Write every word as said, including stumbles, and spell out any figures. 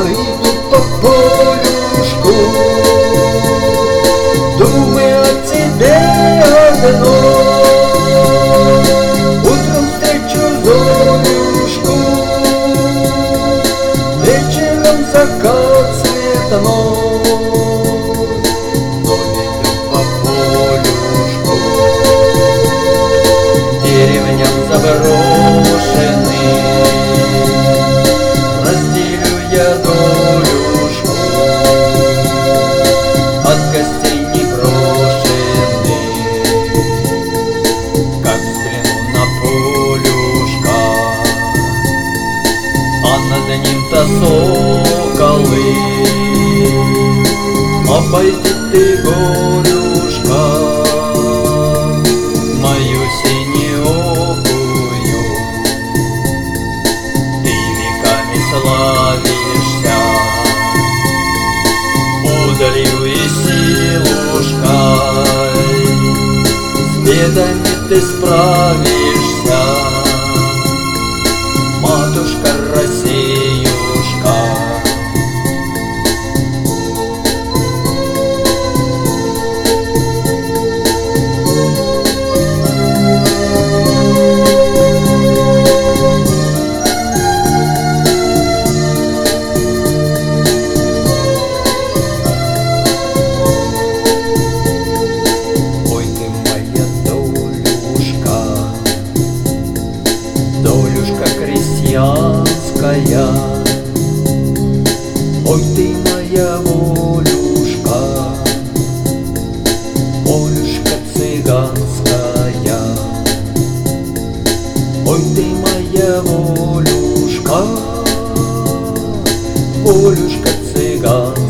иду по полюшку, думаю о тебе одной. Утром встречу Золюшку, вечером закат цветной. Но иду по полюшку, деревням заброшенным, разделю я долюшку от гостей непрошенных. Как взгляну на полюшка, а над ним-то соколы. Обойди ты, горюшка, мою синеокую. Ты веками славишься удалью и силушкой, с бедами ты справишься, матушка Россиюшка. Долюшка крестьянская, ой ты моя волюшка, волюшка цыганская, ой ты моя волюшка, волюшка цыганская.